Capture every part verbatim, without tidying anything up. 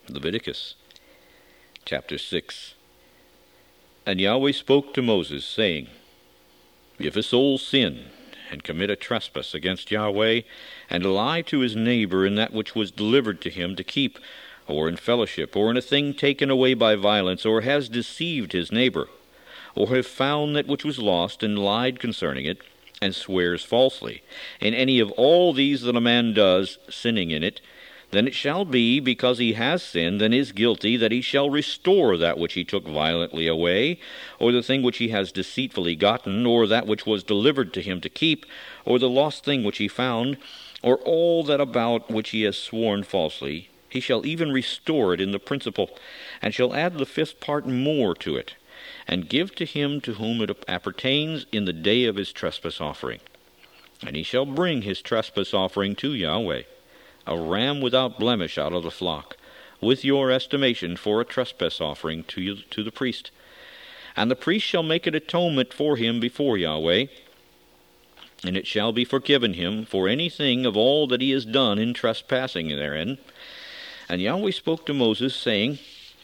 Leviticus chapter six. And Yahweh spoke to Moses, saying, If a soul sin, and commit a trespass against Yahweh, and lie to his neighbor in that which was delivered to him to keep, or in fellowship, or in a thing taken away by violence, or has deceived his neighbor, or have found that which was lost, and lied concerning it, and swears falsely, in any of all these that a man does, sinning in it, then it shall be, because he has sinned and is guilty, that he shall restore that which he took violently away, or the thing which he has deceitfully gotten, or that which was delivered to him to keep, or the lost thing which he found, or all that about which he has sworn falsely. He shall even restore it in the principal, and shall add the fifth part more to it, and give to him to whom it appertains in the day of his trespass offering. And he shall bring his trespass offering to Yahweh, a ram without blemish out of the flock, with your estimation for a trespass offering to you, to the priest. And the priest shall make an atonement for him before Yahweh, and it shall be forgiven him for anything of all that he has done in trespassing therein. And Yahweh spoke to Moses, saying,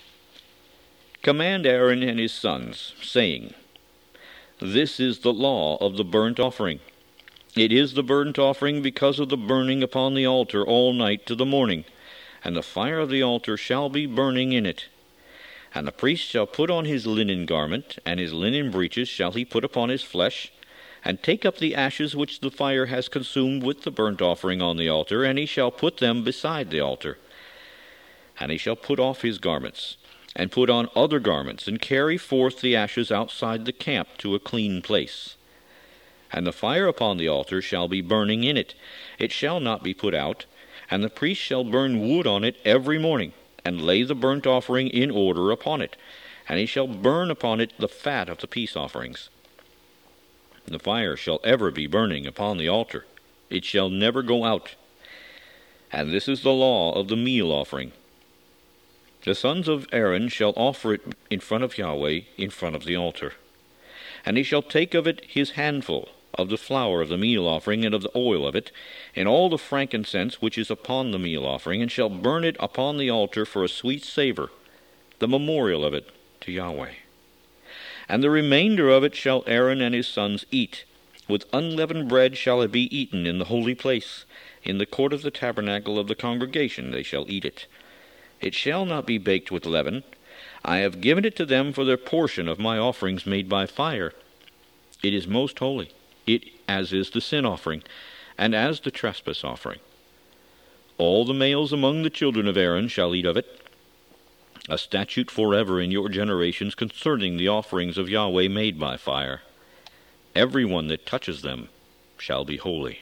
Command Aaron and his sons, saying, This is the law of the burnt offering. It is the burnt offering because of the burning upon the altar all night to the morning, and the fire of the altar shall be burning in it. And the priest shall put on his linen garment, and his linen breeches shall he put upon his flesh, and take up the ashes which the fire has consumed with the burnt offering on the altar, and he shall put them beside the altar. And he shall put off his garments, and put on other garments, and carry forth the ashes outside the camp to a clean place. And the fire upon the altar shall be burning in it. It shall not be put out. And the priest shall burn wood on it every morning, and lay the burnt offering in order upon it. And he shall burn upon it the fat of the peace offerings. The fire shall ever be burning upon the altar. It shall never go out. And this is the law of the meal offering. The sons of Aaron shall offer it in front of Yahweh, in front of the altar. And he shall take of it his handful, of the flour of the meal offering, and of the oil of it, and all the frankincense which is upon the meal offering, and shall burn it upon the altar for a sweet savour, the memorial of it to Yahweh. And the remainder of it shall Aaron and his sons eat. With unleavened bread shall it be eaten in the holy place. In the court of the tabernacle of the congregation they shall eat it. It shall not be baked with leaven. I have given it to them for their portion of my offerings made by fire. It is most holy, it as is the sin offering, and as the trespass offering. All the males among the children of Aaron shall eat of it. A statute forever in your generations concerning the offerings of Yahweh made by fire. Every one that touches them shall be holy.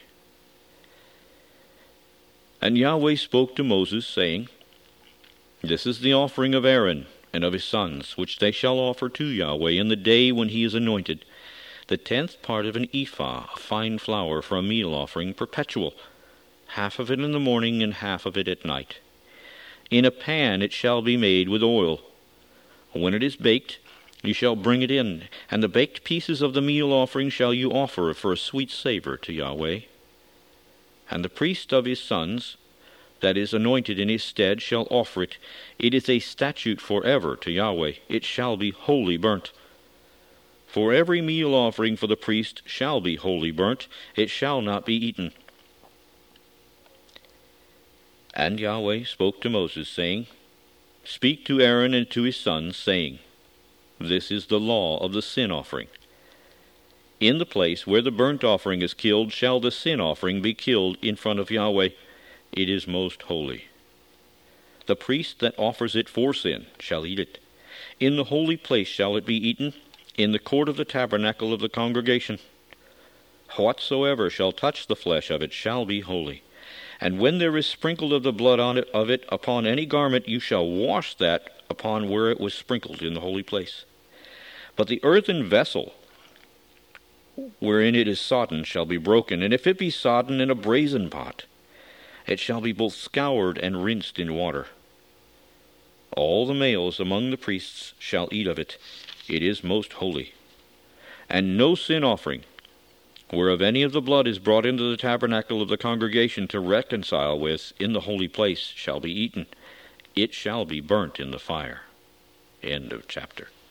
And Yahweh spoke to Moses, saying, This is the offering of Aaron and of his sons, which they shall offer to Yahweh in the day when he is anointed, the tenth part of an ephah of fine flour for a meal offering perpetual, half of it in the morning and half of it at night. In a pan it shall be made with oil. When it is baked, you shall bring it in, and the baked pieces of the meal offering shall you offer for a sweet savour to Yahweh. And the priest of his sons, that is anointed in his stead, shall offer it. It is a statute forever to Yahweh. It shall be wholly burnt. For every meal offering for the priest shall be wholly burnt. It shall not be eaten. And Yahweh spoke to Moses, saying, Speak to Aaron and to his sons, saying, This is the law of the sin offering. In the place where the burnt offering is killed shall the sin offering be killed in front of Yahweh. It is most holy. The priest that offers it for sin shall eat it. In the holy place shall it be eaten, in the court of the tabernacle of the congregation. Whatsoever shall touch the flesh of it shall be holy. And when there is sprinkled of the blood on it, of it upon any garment, you shall wash that upon where it was sprinkled in the holy place. But the earthen vessel wherein it is sodden shall be broken, and if it be sodden in a brazen pot, it shall be both scoured and rinsed in water. All the males among the priests shall eat of it. It is most holy. And no sin offering, whereof any of the blood is brought into the tabernacle of the congregation to reconcile with in the holy place, shall be eaten. it shall be burnt in the fire. End of chapter.